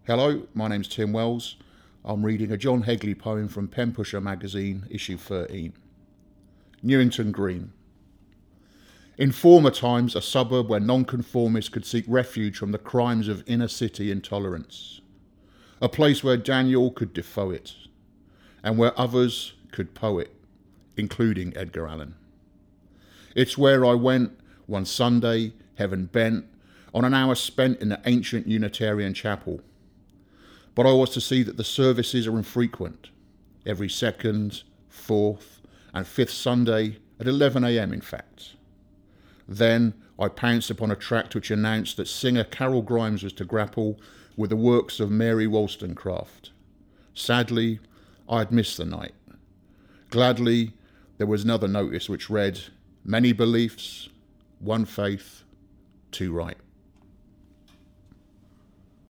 Hello, my name's Tim Wells. I'm reading a John Hegley poem from Pen Pusher magazine, issue 13. Newington Green. In former times, a suburb where nonconformists could seek refuge from the crimes of inner city intolerance. A place where Daniel could Defoe it, and where others could poet, including Edgar Allan. It's where I went one Sunday, heaven bent, on an hour spent in the ancient Unitarian chapel. But I was to see that the services are infrequent, every second, fourth, and fifth Sunday at 11 a.m. in fact. Then I pounced upon a tract which announced that singer Carol Grimes was to grapple with the works of Mary Wollstonecraft. Sadly, I had missed the night. Gladly, there was another notice which read, "Many beliefs, one faith, two right."